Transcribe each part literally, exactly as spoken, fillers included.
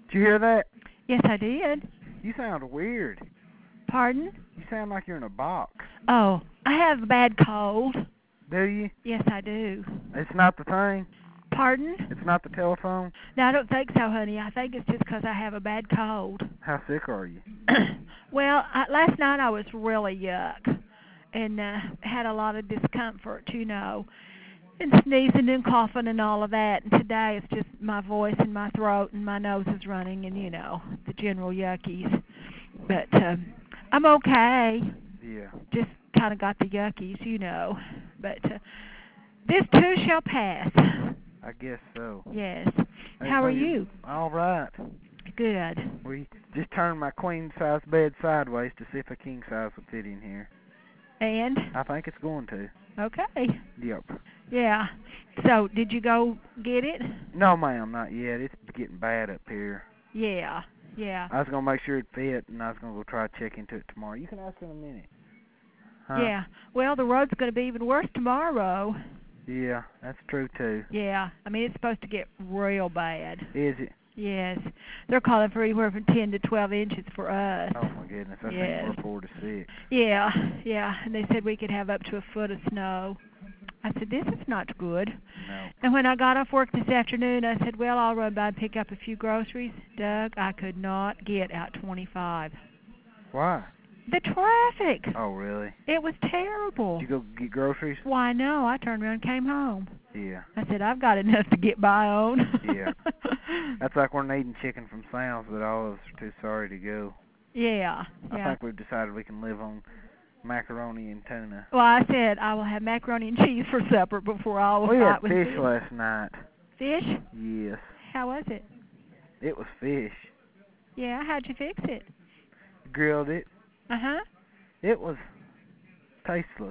Did you hear that? Yes, I did. You sound weird. Pardon? You sound like you're in a box. Oh, I have a bad cold. Do you? Yes, I do. It's not the thing? Pardon? It's not the telephone? No, I don't think so, honey. I think it's just 'cause I have a bad cold. How sick are you? Well, I, last night I was really yuck and uh, had a lot of discomfort, you know, and sneezing and coughing and all of that. And today it's just my voice and my throat and my nose is running and, you know, the general yuckies. But um, I'm okay. Yeah. Just kind of got the yuckies, you know. But uh, this too shall pass. I guess so. Yes. Hey, How are hey, you? All right. Good. We just turned my queen-size bed sideways to see if a king-size would fit in here. And? I think it's going to. Okay. Yep. Yeah. So, did you go get it? No, ma'am, not yet. It's getting bad up here. Yeah. Yeah. I was going to make sure it fit, and I was going to go try to check into it tomorrow. You can ask in a minute. Huh? Yeah. Well, the road's going to be even worse tomorrow. Yeah, that's true, too. Yeah. I mean, it's supposed to get real bad. Is it? Yes. They're calling for anywhere from ten to twelve inches for us. Oh, my goodness. I yes. think we're four to six. Yeah. Yeah. And they said we could have up to a foot of snow. I said, this is not good. No. And when I got off work this afternoon, I said, well, I'll run by and pick up a few groceries. Doug, I could not get out twenty-five. Why? The traffic. Oh, really? It was terrible. Did you go get groceries? Why, no. I turned around and came home. Yeah. I said, I've got enough to get by on. Yeah. That's like we're needing chicken from Sam's, but all of us are too sorry to go. Yeah. I yeah. think we've decided we can live on macaroni and tuna. Well, I said I will have macaroni and cheese for supper before I will We fight had with fish food. last night. Fish? Yes. How was it? It was fish. Yeah, how'd you fix it? Grilled it. Uh-huh. It was tasteless.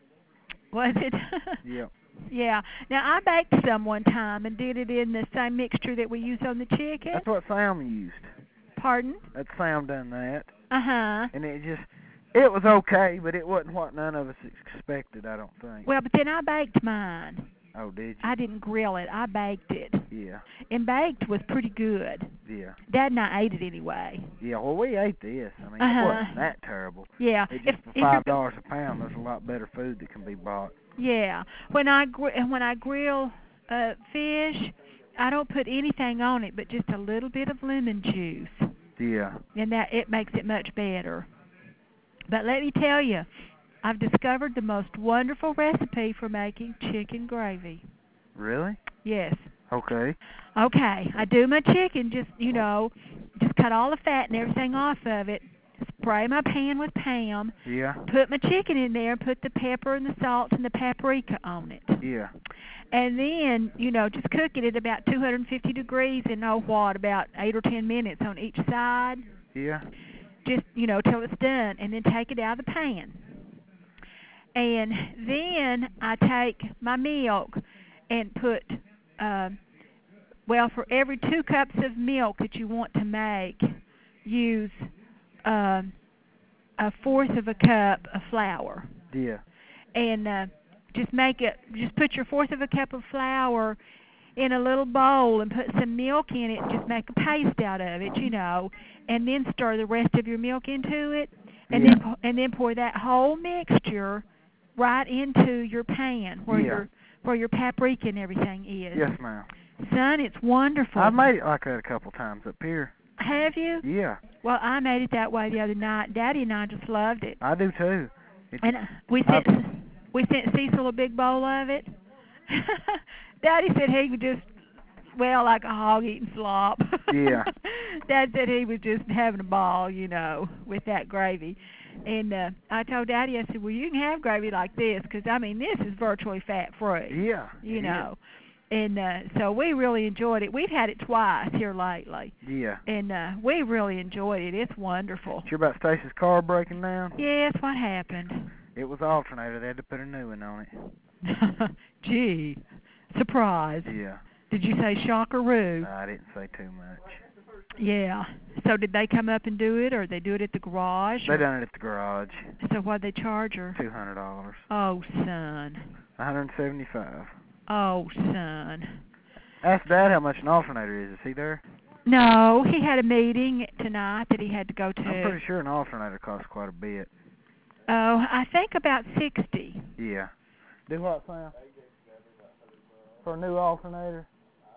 Was it? Yep. Yeah. Now, I baked some one time and did it in the same mixture that we use on the chicken. That's what Sam used. Pardon? That Sam done that. Uh-huh. And it just, it was okay, but it wasn't what none of us expected, I don't think. Well, but then I baked mine. Oh, did you? I didn't grill it. I baked it. Yeah. And baked was pretty good. Yeah. Dad and I ate it anyway. Yeah, well, we ate this. I mean, uh-huh. it wasn't that terrible. Yeah. It If, just for if five dollars a pound, there's a lot better food that can be bought. Yeah. When I gr- when I grill uh, fish, I don't put anything on it but just a little bit of lemon juice. Yeah. And that it makes it much better. But let me tell you, I've discovered the most wonderful recipe for making chicken gravy. Really? Yes. Okay. Okay. I do my chicken, just, you know, just cut all the fat and everything off of it. Spray my pan with Pam. Yeah. Put my chicken in there, put the pepper and the salt and the paprika on it. Yeah. And then, you know, just cook it at about two hundred fifty degrees and, oh, what, about eight or ten minutes on each side. Yeah. Just, you know, till it's done. And then take it out of the pan. And then I take my milk and put, uh, well, for every two cups of milk that you want to make, use uh, a fourth of a cup of flour. Yeah. And uh, just make it, just put your fourth of a cup of flour in a little bowl and put some milk in it and just make a paste out of it, you know, and then stir the rest of your milk into it, and yeah. then and then pour that whole mixture right into your pan where yeah. your where your paprika and everything is. Yes, ma'am. Son, it's wonderful. I've made it like that a couple times up here. Have you? Yeah. Well, I made it that way the other night. Daddy and I just loved it. I do too. It, and we sent I've, we sent Cecil a big bowl of it. Daddy said he would just, well, like a hog eating slop. Yeah. Dad said he was just having a ball, you know, with that gravy. And uh, I told Daddy, I said, well, you can have gravy like this because, I mean, this is virtually fat-free. Yeah. You know. Is. And uh, so we really enjoyed it. We've had it twice here lately. Yeah. And uh, we really enjoyed it. It's wonderful. Sure about Stacy's car breaking down? Yes, what happened? It was alternator. They had to put a new one on it. Gee, surprise. Yeah. Did you say shockaroo? No, I didn't say too much. Yeah. So did they come up and do it, or they do it at the garage? They done it at the garage. So what'd they charge her? Two hundred dollars. Oh, son. One hundred seventy-five. Oh, son. Ask Dad how much an alternator is. Is he there? No, he had a meeting tonight that he had to go to. I'm pretty sure an alternator costs quite a bit. Oh, I think about sixty. Yeah. Do what, Sam? For a new alternator?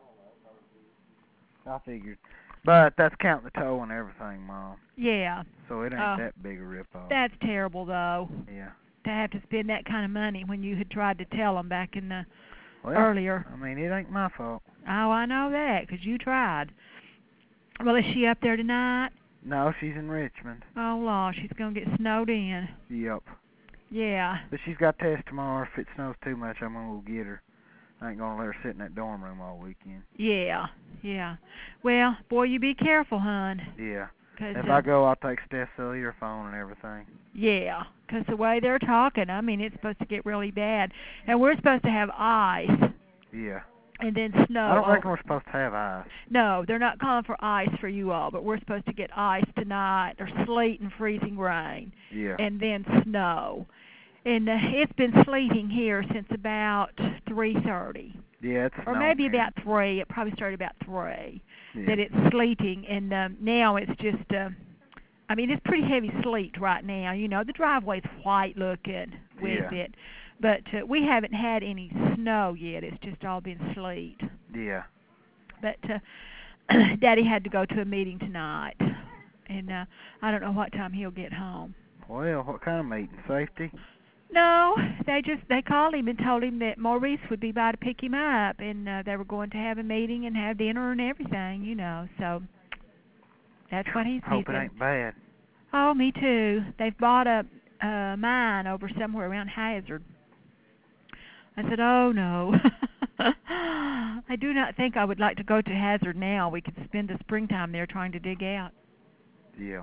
I figured. But that's counting the tow and everything, Mom. Yeah. So it ain't Oh, that big a rip-off. That's terrible, though. Yeah. To have to spend that kind of money when you had tried to tell them back in the Well, earlier. I mean, it ain't my fault. Oh, I know that, 'cause you tried. Well, is she up there tonight? No, she's in Richmond. Oh, Lord, she's going to get snowed in. Yep. Yeah. But she's got tests tomorrow. If it snows too much, I'm going to go get her. I ain't going to let her sit in that dorm room all weekend. Yeah, yeah. Well, boy, you be careful, hon. Yeah. 'Cause, if uh, I go, I'll take Steph's cellular phone and everything. Yeah, 'cause the way they're talking, I mean, it's supposed to get really bad. And we're supposed to have ice. Yeah. And then snow. I don't over. reckon we're supposed to have ice. No, they're not calling for ice for you all, but we're supposed to get ice tonight, or sleet and freezing rain. Yeah. And then snow. And uh, it's been sleeting here since about three thirty. Yeah, it's Or snowing maybe here. about three. It probably started about three. Yeah. That it's sleeting, and um, now it's just, uh, I mean, it's pretty heavy sleet right now. You know, the driveway's white looking with Yeah. it. But uh, we haven't had any snow yet. It's just all been sleet. Yeah. But uh, Daddy had to go to a meeting tonight, and uh, I don't know what time he'll get home. Well, what kind of meeting? Safety? No, they just they called him and told him that Maurice would be by to pick him up, and uh, they were going to have a meeting and have dinner and everything, you know. So that's what he's. Hope he's it ain't bad. Oh, me too. They've bought a uh, mine over somewhere around Hazard. I said, oh no. I do not think I would like to go to Hazard now. We could spend the springtime there trying to dig out. Yeah.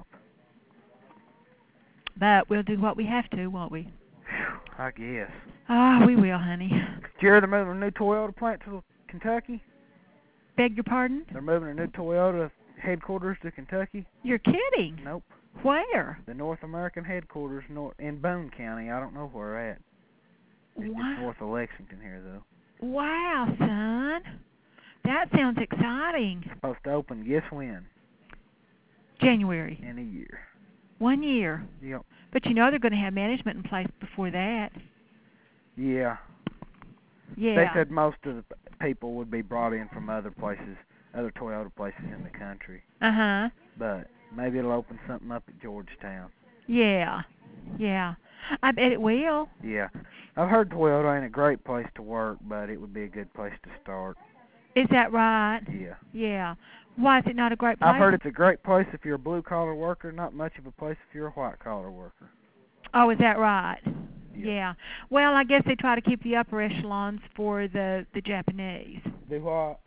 But we'll do what we have to, won't we? I guess. Ah, oh, we will, honey. Did you hear they're moving a new Toyota plant to Kentucky? Beg your pardon? They're moving a new Toyota headquarters to Kentucky? You're kidding. Nope. Where? The North American headquarters nor- in Boone County. I don't know where at. It's Wow. just north of Lexington here, though. Wow, son. That sounds exciting. Supposed to open, guess when? January. In a year. One year. Yep. But you know they're going to have management in place before that. Yeah. Yeah. They said most of the people would be brought in from other places, other Toyota places in the country. Uh-huh. But maybe it'll open something up at Georgetown. Yeah. Yeah. I bet it will. Yeah. I've heard Toyota ain't a great place to work, but it would be a good place to start. Is that right? Yeah. Yeah. Why is it not a great place? I've heard it's a great place if you're a blue-collar worker, not much of a place if you're a white-collar worker. Oh, is that right? Yep. Yeah. Well, I guess they try to keep the upper echelons for the, the Japanese. Do what?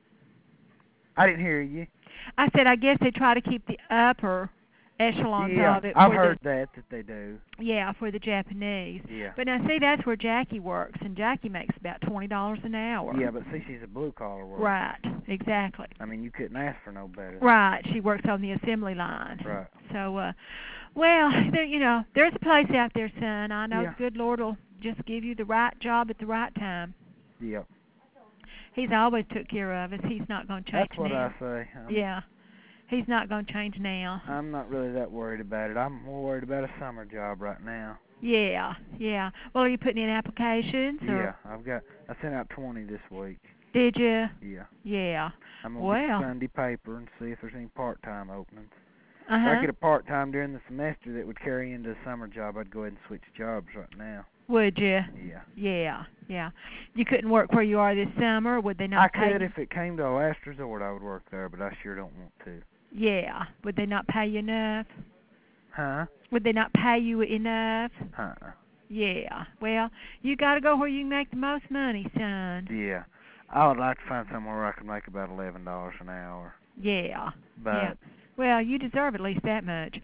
I didn't hear you. I said I guess they try to keep the upper echelons yeah, of it. I've for heard the, that, that they do. Yeah, for the Japanese. Yeah. But now, see, that's where Jackie works, and Jackie makes about twenty dollars an hour. Yeah, but see, she's a blue-collar worker. Right, exactly. I mean, you couldn't ask for no better. Right, she works on the assembly line. Right. So, uh, well, there, you know, there's a place out there, son. I know Yeah. the good Lord will just give you the right job at the right time. Yeah. He's always took care of us. He's not going to change That's what now. I say. I'm, Yeah, he's not going to change now. I'm not really that worried about it. I'm more worried about a summer job right now. Yeah, yeah. Well, are you putting in applications? Or Yeah, I've got. I sent out twenty this week. Did you? Yeah. Yeah. I'm gonna Well. get the Sunday paper and see if there's any part-time openings. Uh If I huh. get a part-time during the semester that would carry into a summer job, I'd go ahead and switch jobs right now. Would you? Yeah. Yeah, yeah. You couldn't work where you are this summer, or would they not I pay could you? if it came to a last resort. I would work there, but I sure don't want to. Yeah. Would they not pay you enough? Huh? Would they not pay you enough? Uh-uh. Yeah. Well, you got to go where you can make the most money, son. Yeah. I would like to find somewhere where I could make about eleven dollars an hour. Yeah. But Yeah. Well, you deserve at least that much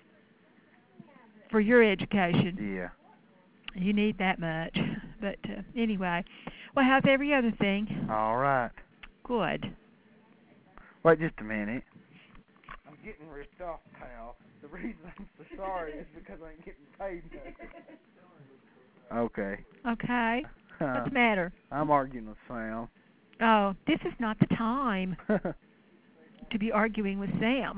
for your education. yeah. You need that much. But uh, anyway, well, how's every other thing? All right. Good. Wait just a minute. I'm getting ripped off, pal. The reason I'm so sorry is because I ain't getting paid nothing. Okay. Okay. What's the matter? I'm arguing with Sam. Oh, this is not the time. to be arguing with Sam.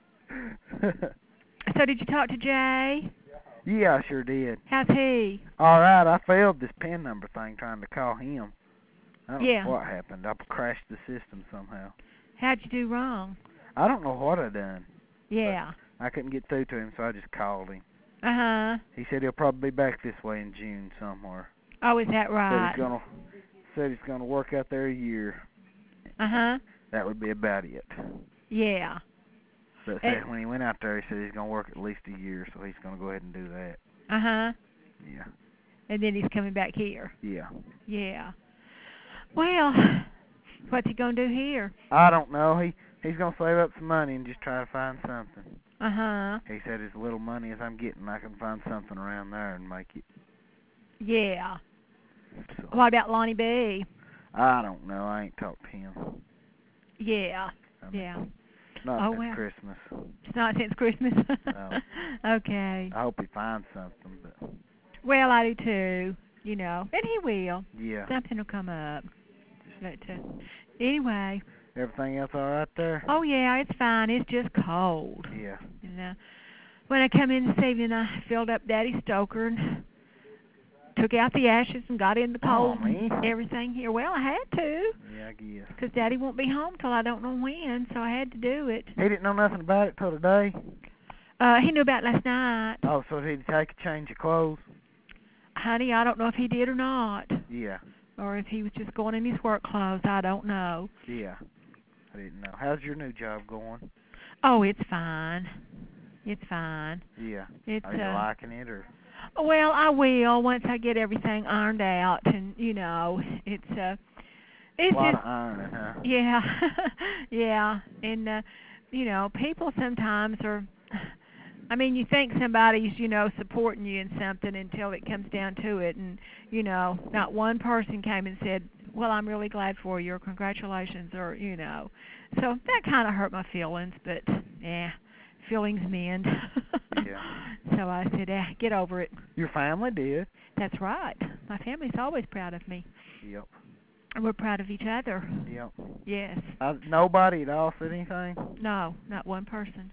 So did you talk to Jay? Yeah, I sure did. How's he? All right, I failed this PIN number thing trying to call him. I don't Yeah. know what happened. I crashed the system somehow. How'd you do wrong? I don't know what I done. Yeah. I couldn't get through to him, so I just called him. Uh-huh. He said he'll probably be back this way in June somewhere. Oh, is that Said right? he's gonna said he's gonna work out there a year. Uh-huh. That would be about it. Yeah. But And- said when he went out there, he said he's gonna work at least a year, so he's gonna go ahead and do that. Uh-huh. Yeah. And then he's coming back here. Yeah. Yeah. Well, what's he gonna do here? I don't know. He he's gonna save up some money and just try to find something. Uh-huh. He said as little money as I'm getting, I can find something around there and make it. Yeah. So, What about Lonnie B? I don't know. I ain't talked to him. Yeah. I mean, Yeah. Not Oh, since well. Christmas. It's not since Christmas. No. Okay. I hope he finds something, but Well, I do too. You know, and he will. yeah. Something will come up. But uh, anyway. Everything else all right there? Oh yeah, it's fine. It's just cold. Yeah. And uh, when I come in this evening, I filled up Daddy Stoker and took out the ashes and got in the cold Oh, me? and everything here. Well, I had to, Yeah, I guess. because Daddy won't be home till I don't know when, so I had to do it. He didn't know nothing about it till today? Uh, he knew about it last night. Oh, so he'd take a change of clothes? Honey, I don't know if he did or not, Yeah. or if he was just going in his work clothes. I don't know. Yeah. I didn't know. How's your new job going? Oh, it's fine. It's fine. Yeah. It's Are you uh, liking it, or? well, I will once I get everything ironed out, and you know, it's uh, it's a lot just of ironing, huh? yeah, yeah, and uh, you know, people sometimes are. I mean, you think somebody's, you know, supporting you in something until it comes down to it, and you know, not one person came and said, "Well, I'm really glad for you," or "Congratulations," or you know, so that kind of hurt my feelings, but yeah, feelings mend. Yeah. So I said, eh, get over it. Your family did. That's right. My family's always proud of me. Yep. And we're proud of each other. Yep. Yes. Uh, nobody at all said anything? No, not one person.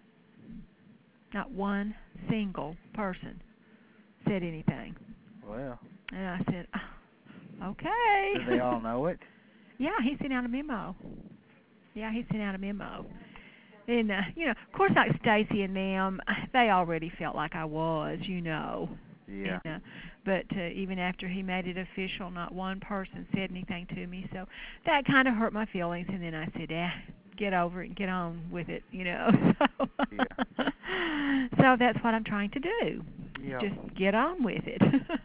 Not one single person said anything. Well. And I said, oh, okay. Do they all know it? Yeah, he sent out a memo. Yeah, he sent out a memo. And, uh, you know, of course, like Stacy and them, they already felt like I was, you know. Yeah. And, uh, but uh, even after he made it official, not one person said anything to me. So that kind of hurt my feelings. And then I said, eh, get over it and get on with it, you know. So, Yeah. so that's what I'm trying to do. Yep. Just get on with it.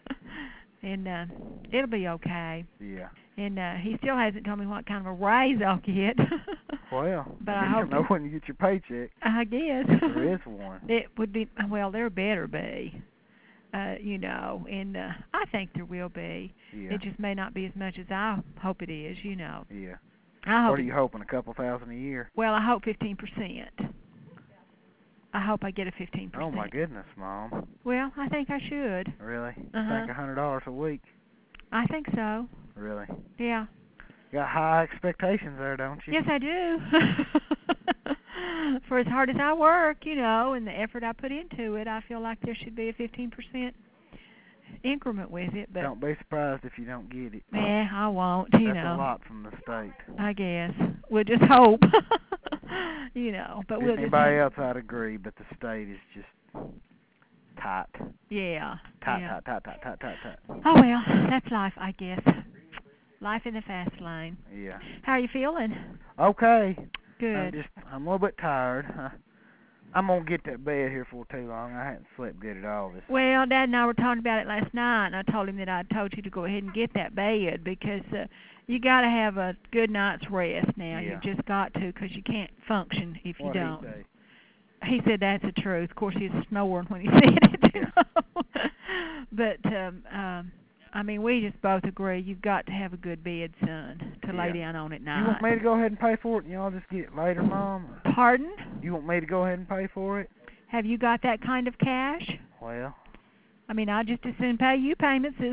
And uh, it'll be okay. Yeah. And uh, he still hasn't told me what kind of a raise I'll get. Well, but I I guess hope you'll know it- when you get your paycheck. I guess. If there is one. It would be, well, there better be, uh, you know, and uh, I think there will be. Yeah. It just may not be as much as I hope it is, you know. Yeah. I hope What are it- you hoping, a couple thousand a year? Well, I hope fifteen percent. I hope I get a fifteen percent. Oh, my goodness, Mom. Well, I think I should. Really? Uh-huh. Think a hundred dollars a week? I think so. Really? Yeah. You got high expectations there, don't you? Yes, I do. For as hard as I work, you know, and the effort I put into it, I feel like there should be a fifteen percent increment with it. But Don't be surprised if you don't get it. eh, I won't, you That's know. a lot from the state. I guess. We'll just hope. You know, but we'll just Anybody hope. else, I'd agree, but the state is just tight. Yeah. Tight, yeah. tight, tight, tight, tight, tight, tight. Oh, well, that's life, I guess. Life in the fast lane. Yeah. How are you feeling? Okay. Good. I'm just, I'm a little bit tired. Uh, I'm going to get that bed here for too long. I haven't slept good at all this. Well, Dad and I were talking about it last night, and I told him that I told you to go ahead and get that bed because uh, you got to have a good night's rest now. Yeah. You just got to, because you can't function if you What'd he don't. say? He said that's the truth. Of course, he was snoring when he said it. You Yeah. know? But um, um, I mean, we just both agree you've got to have a good bed, son, to lay Yeah. down on at You night. want me to go ahead and pay for it and y'all just get it later, Mom? Or Pardon? you want me to go ahead and pay for it? Have you got that kind of cash? Well, I mean, I'd just as soon pay you payments as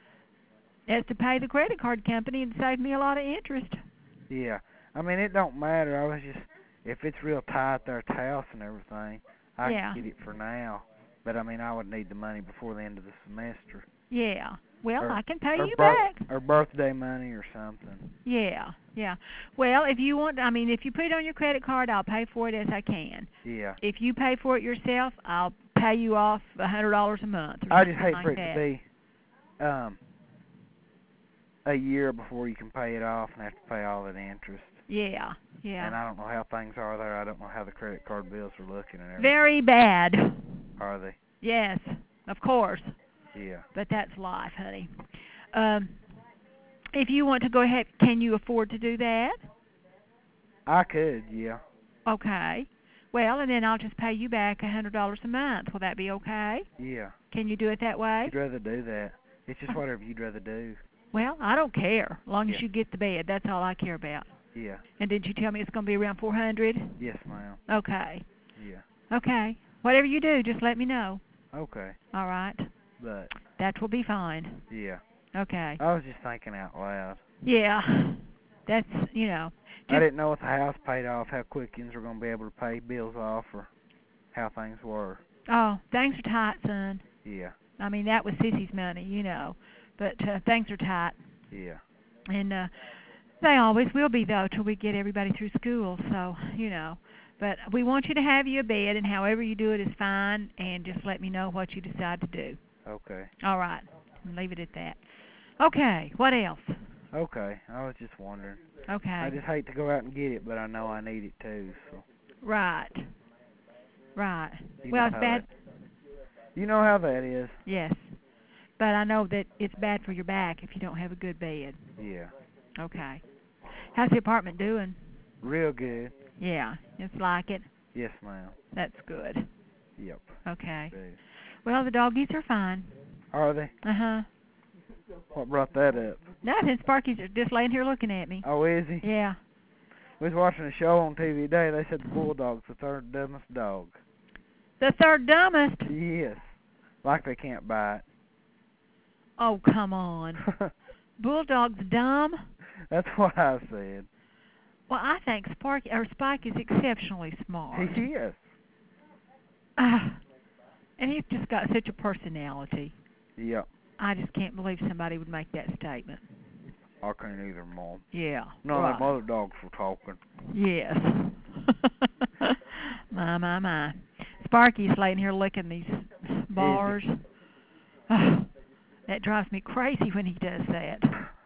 as to pay the credit card company and save me a lot of interest. yeah. I mean, it don't matter. I was just, if it's real tight there at the house and everything, I Yeah. can get it for now. But I mean, I would need the money before the end of the semester. Yeah. Well, Or, I can pay or you bir- back. or birthday money or something. Yeah. Yeah. Well, if you want, I mean, if you put it on your credit card, I'll pay for it as I can. Yeah. If you pay for it yourself, I'll pay you off a hundred dollars a month. Or I just something hate like for it that. to be um a year before you can pay it off and have to pay all that interest. Yeah. Yeah. And I don't know how things are there. I don't know how the credit card bills are looking and everything. Very bad. Are they? Yes, of course. Yeah. But that's life, honey. Um, if you want to go ahead, can you afford to do that? I could, yeah. Okay. Well, and then I'll just pay you back a hundred dollars a month. Will that be okay? Yeah. Can you do it that way? You'd rather do that. It's just whatever you'd rather do. Well, I don't care. As long Yeah. as you get the bed, that's all I care about. Yeah. And did you tell me it's going to be around four hundred? Yes, ma'am. Okay. Yeah. Okay. Whatever you do, just let me know. Okay. All right. But That will be fine. yeah. Okay. I was just thinking out loud. Yeah. That's, you know. I didn't know with the house paid off how quick yous were going to be able to pay bills off or how things were. Oh, things are tight, son. Yeah. I mean, that was Sissy's money, you know. But uh, things are tight. Yeah. And uh, they always will be, though, till we get everybody through school. So, you know. But we want you to have you a bed, and however you do it is fine, and just let me know what you decide to do. Okay. All right. Leave it at that. Okay. What else? Okay. I was just wondering. Okay. I just hate to go out and get it, but I know I need it too. So. Right. Right. You Well, know it's how bad. that- You know how that is. Yes. But I know that it's bad for your back if you don't have a good bed. Yeah. Okay. How's the apartment doing? Real good. Yeah. It's like it. Yes, ma'am. That's good. Yep. Okay. Dude. Well, the doggies are fine. Are they? Uh-huh. What brought that up? Nothing. Sparky's just laying here looking at me. Oh, is he? Yeah. We was watching a show on T V today. They said the bulldog's the third dumbest dog. The third dumbest? Yes. Like they can't bite. Oh, come on. Bulldog's dumb? That's what I said. Well, I think Sparky or Spike is exceptionally smart. He is. Uh, and he's just got such a personality. Yep. I just can't believe somebody would make that statement. I can't either, Mom. Yeah. None right. of them other dogs were talking. Yes. my, my, my. Sparky's laying here licking these bars. That drives me crazy when he does that.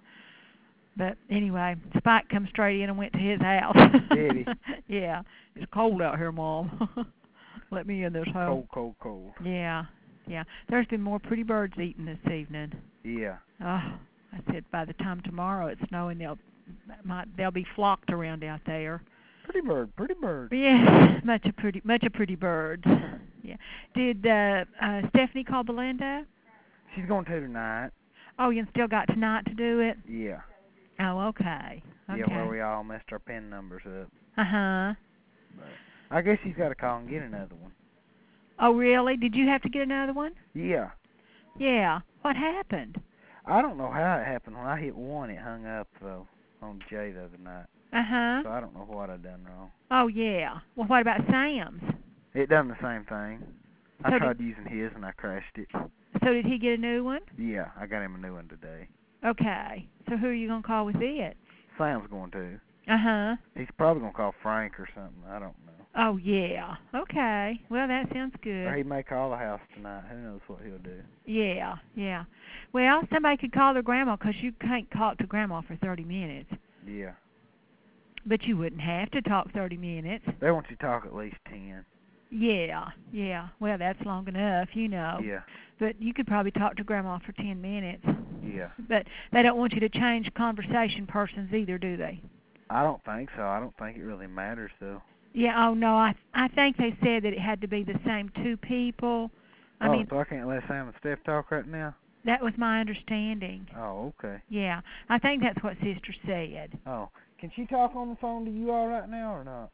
But anyway, Spike come straight in and went to his house. Did he? Yeah. It's cold out here, Mom. Let me in this house. Cold, cold, cold. Yeah. Yeah. There's been more pretty birds eaten this evening. Yeah. Oh, I said by the time tomorrow it's snowing, they'll might they'll be flocked around out there. Pretty bird, pretty bird. Yes, much a pretty, much a pretty bird. Yeah. Did uh, uh, Stephanie call Belinda? She's going to tonight. Oh, you still got tonight to do it? Yeah. Oh, okay. Okay. Yeah, where we all messed our pin numbers up. Uh huh. I guess she's got to call and get another one. Oh, really? Did you have to get another one? Yeah. Yeah. What happened? I don't know how it happened. When I hit one, it hung up, though, on Jay the other night. Uh-huh. So I don't know what I done wrong. Oh, yeah. Well, what about Sam's? It done the same thing. I So tried did- using his, and I crashed it. So did he get a new one? Yeah, I got him a new one today. Okay. So who are you going to call with it? Sam's going to. Uh-huh. He's probably going to call Frank or something. I don't know. Oh, yeah. Okay. Well, that sounds good. Or he may call the house tonight. Who knows what he'll do. Yeah, yeah. Well, somebody could call their grandma because you can't talk to grandma for thirty minutes. Yeah. But you wouldn't have to talk thirty minutes. They want you to talk at least ten. Yeah, yeah. Well, that's long enough, you know. Yeah. But you could probably talk to grandma for ten minutes. Yeah. But they don't want you to change conversation persons either, do they? I don't think so. I don't think it really matters, though. Yeah, oh, no, I I think they said that it had to be the same two people. I oh, mean, so I can't let Sam and Steph talk right now? that was my understanding. Oh, okay. Yeah, I think that's what Sister said. Oh. Can she talk on the phone to you all right now or not?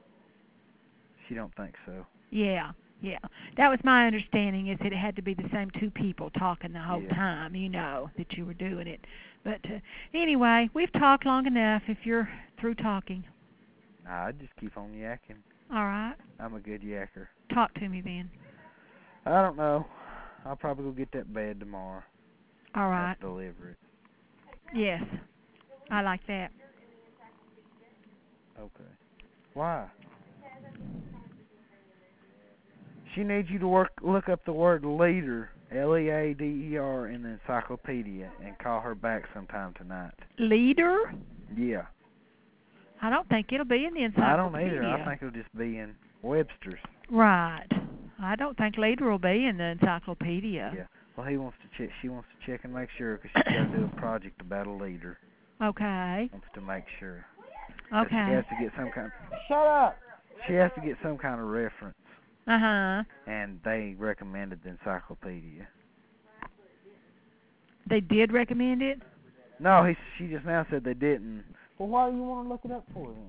She don't think so. Yeah, yeah. That was my understanding, is that it had to be the same two people talking the whole Yeah. time, you know, that you were doing it. But uh, anyway, we've talked long enough if you're through talking. Nah, I just keep on yakking. All right. I'm a good yakker. Talk to me then. I don't know. I'll probably go get that bed tomorrow. All right. Have to deliver it. Yes. I like that. Okay. Why? She needs you to work, look up the word leader, L E A D E R, in the encyclopedia and call her back sometime tonight. Leader? Yeah. I don't think it'll be in the encyclopedia. I don't either. I think it'll just be in Webster's. Right. I don't think leader will be in the encyclopedia. Yeah. Well, he wants to check. She wants to check and make sure because she's got to do a project about a leader. Okay. Wants to make sure. Okay. She has to get some kind. Shut up. She has to get some kind of reference. Uh huh. And they recommended the encyclopedia. They did recommend it? No, he. She just now said they didn't. Well, why do you want to look it up for then?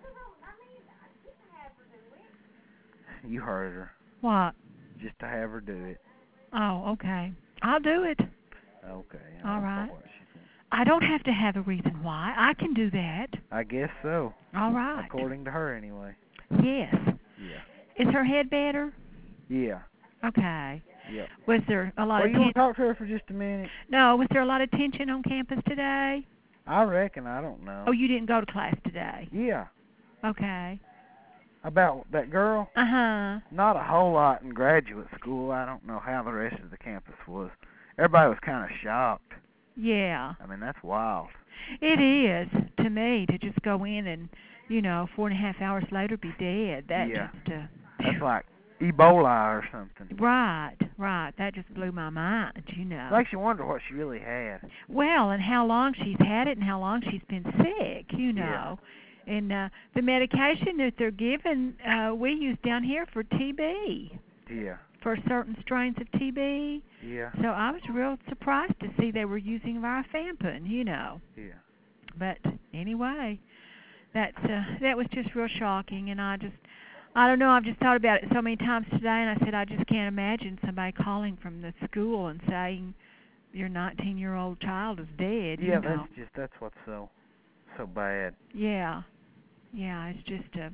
You heard her. What? Just to have her do it. Oh, okay. I'll do it. Okay. All right. I don't have to have a reason why. I can do that. I guess so. All right. According to her, anyway. Yes. Yeah. Is her head better? Yeah. Okay. Yep. Was there a lot well, of you ten- want to talk to her for just a minute? No, was there a lot of tension on campus today? I reckon. I don't know. Oh, you didn't go to class today? Yeah. Okay. About that girl? Uh-huh. Not a whole lot in graduate school. I don't know how the rest of the campus was. Everybody was kind of shocked. Yeah. I mean, that's wild. It is, to me, to just go in and, you know, four and a half hours later be dead. That yeah. just... Uh, that's like Ebola or something. Right, right. That just blew my mind, you know. Makes you wonder what she really had. Well, and how long she's had it and how long she's been sick, you know. Yeah. And uh, the medication that they're giving, uh, we use down here for T B. Yeah. For certain strains of T B. Yeah. So I was real surprised to see they were using rifampin, you know. Yeah. But anyway, that's uh, that was just real shocking, and I just, I don't know, I've just thought about it so many times today, and I said I just can't imagine somebody calling from the school and saying your nineteen-year-old child is dead. Yeah, you know. that's just that's what's so so bad. Yeah, yeah, it's just uh,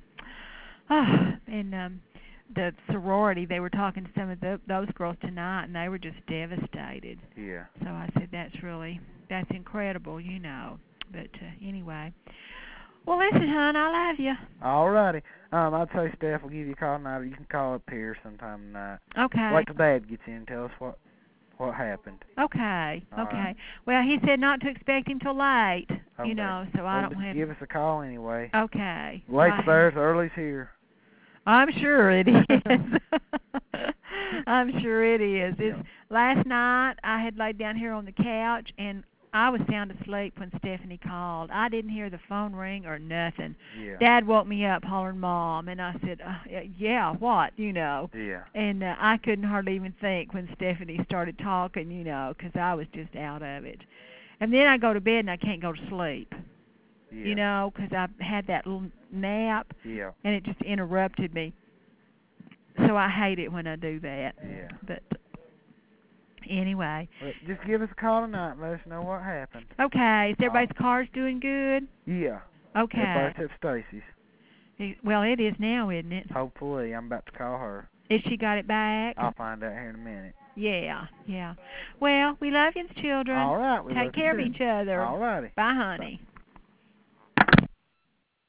uh and um, the sorority, they were talking to some of the, those girls tonight, and they were just devastated. Yeah. So I said that's really that's incredible, you know. But uh, anyway. Well, listen, hon, I love you. All righty. Um, I'll tell you, Steph will give you a call tonight, or you can call up here sometime tonight. Okay. Wait till Dad gets in and tell us what what happened. Okay. All okay. right. Well, he said not to expect him till late, Okay. you know, so well, I don't have... give us a call anyway. Okay. Late's Bye. there, early's here. I'm sure it is. I'm sure it is. It's, Yeah. Last night, I had laid down here on the couch, and I was sound asleep when Stephanie called. I didn't hear the phone ring or nothing. Yeah. Dad woke me up hollering, Mom, and I said, uh, yeah, what, you know. Yeah. And uh, I couldn't hardly even think when Stephanie started talking, you know, because I was just out of it. And then I go to bed and I can't go to sleep, Yeah. you know, because I had that little nap, Yeah. and it just interrupted me. So I hate it when I do that. Yeah. But anyway. But just give us a call tonight and let us know what happened. Okay. Is everybody's Oh. car's doing good? Yeah. Okay. Everybody except Stacy's. It- Well, it is now, isn't it? Hopefully. I'm about to call her. Is she got it back? I'll find out here in a minute. Yeah, yeah. Well, we love you, children. All right. We Take love you care of too. each other. All righty. Bye, honey. Bye.